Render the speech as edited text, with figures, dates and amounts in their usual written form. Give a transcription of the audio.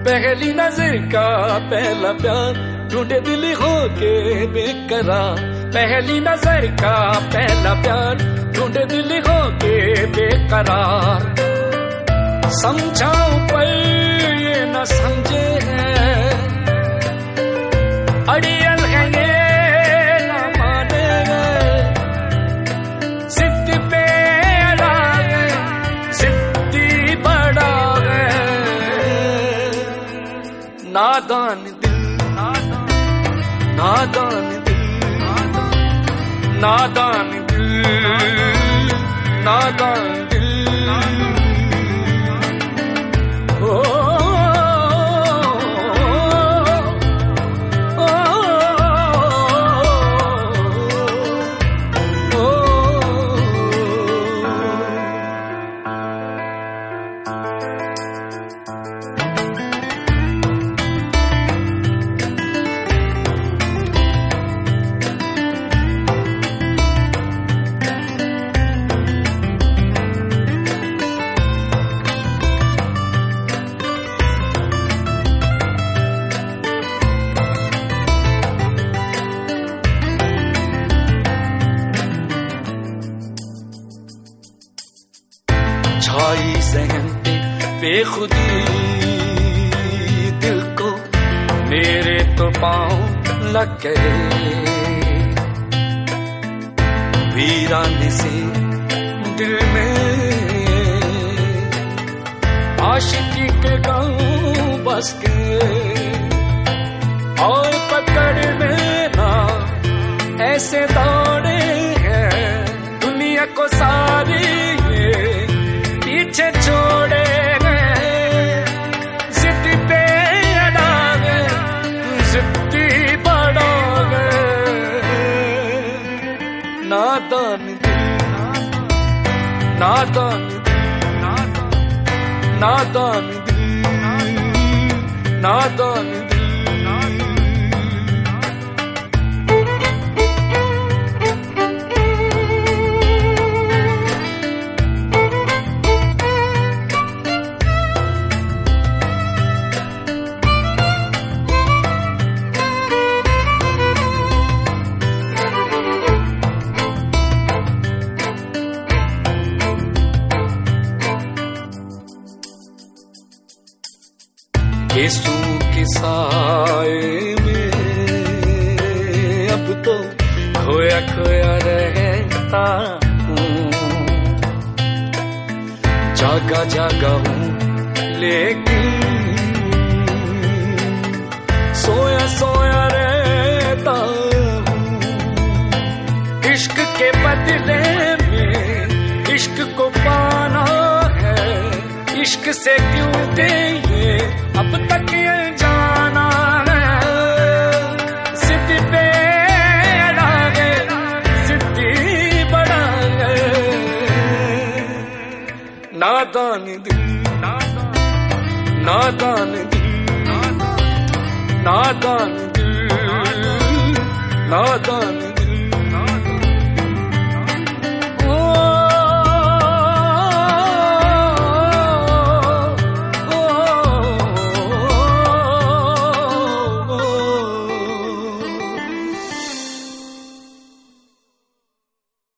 पहली नजर का पहला प्यार ढूंढे दिल हो के बेकरार। पहली नजर का पहला प्यार ढूंढे दिल हो के बेकरार। समझाऊं पर ये न समझे हैं, अड़ियल है ये न माने हैं। जिद पे अड़ा है, जिद्दी बड़ा है। नादान दिल, नादान दिल, नादान दिल, नादान दिल। छाई सहन पे बेखुदी दिल को, मेरे तो पाँव लग गए। वीराने से दिल में आशिकी के गाँव बस गए। और पकड़ में ना ऐसे दौड़े हैं, दुनिया को सारी पीछे छोड़े गए। जिद पे अड़ा गए, जिद्दी बड़ा गए। नादान दिल, नादान दिल, नादान दिल, नादान दिल। यीशु के साए में अब तो खोया खोया रहता हूँ। जागा जागा हूँ लेकिन सोया सोया रहता हूँ। इश्क के बदले में इश्क को पाना है, इश्क से क्यों ये अब तक ये जाना है। जिद पे अड़ा गए, जिद्दी बड़ा है। नादान दिल, नादान दिल, नादान दिल, नादान